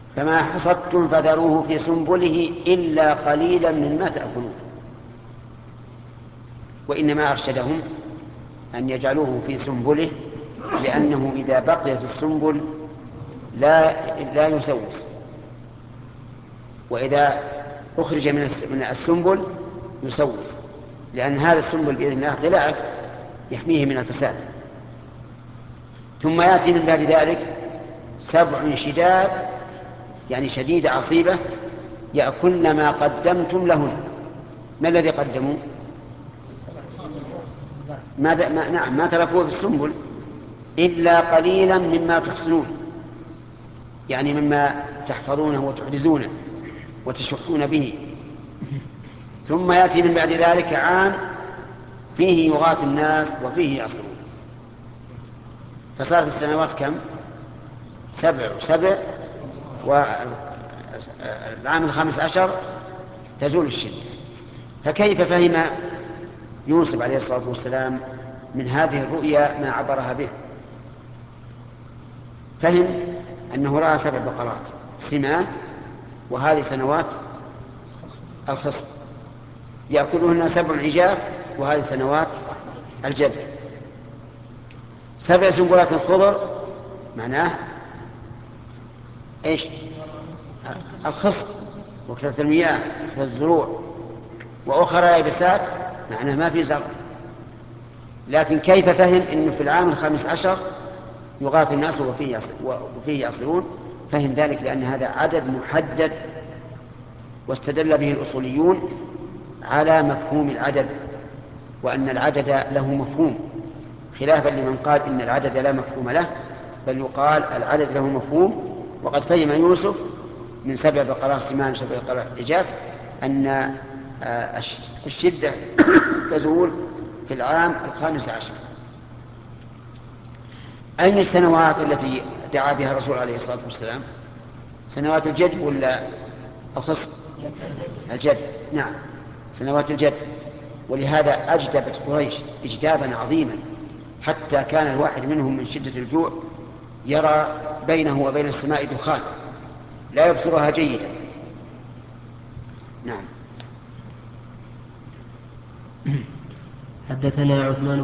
فما حصدتم فذروه في سنبله إلا قليلا مما تأكلون. وإنما أرشدهم أن يجعلوه في سنبله لأنه إذا بقي في السنبل لا يسوس، وإذا أخرج من السنبل يسوس، لأن هذا السنبل بإذن الله غلاف يحميه من الفساد. ثم يأتي من بعد ذلك 7 شداد، يعني شديدة عصيبة، يأكلن ما قدمتم لهن. ما الذي قدموا؟ ما تركوه في السنبل إلا قليلا مما تحصنون، يعني مما تحفظونه وتحرزونه وتشحون به. ثم يأتي من بعد ذلك عام فيه يغاث الناس وفيه يعصرون. فصارت السنوات كم؟ 7 و7، والعام 15 تزول الشدة. فكيف فهم يوسف عليه الصلاة والسلام من هذه الرؤيا ما عبرها به؟ فهم أنه رأى 7 بقرات سمان، وهذه سنوات الخصب، يأكلهن 7 عجاف، وهذه سنوات الجد. 7 سنبلات خضر معناه ايش؟ الخصب وكثرة المياه وكثرة الزروع. وأخرى يابسات معناه ما في زرع. لكن كيف فهم أنه في العام 15 يغاث الناس وفيه يعصرون؟ فهم ذلك لأن هذا عدد محدد، واستدل به الأصوليون على مفهوم العدد، وأن العدد له مفهوم، خلافا لمن قال إن العدد لا مفهوم له، بل يقال العدد له مفهوم. وقد فهم يوسف من 7 بقرات سمان 7 بقرات عجاف أن الشدة تزول في العام 15. أي السنوات التي دعا بها الرسول عليه الصلاة والسلام؟ سنوات الجد ولا الخصب؟ الجد، نعم، سنوات الجد. ولهذا أجدبت قريش إجدابا عظيما، حتى كان الواحد منهم من شدة الجوع يرى بينه وبين السماء دخان لا يبصرها جيدا. نعم. حدثنا عثمان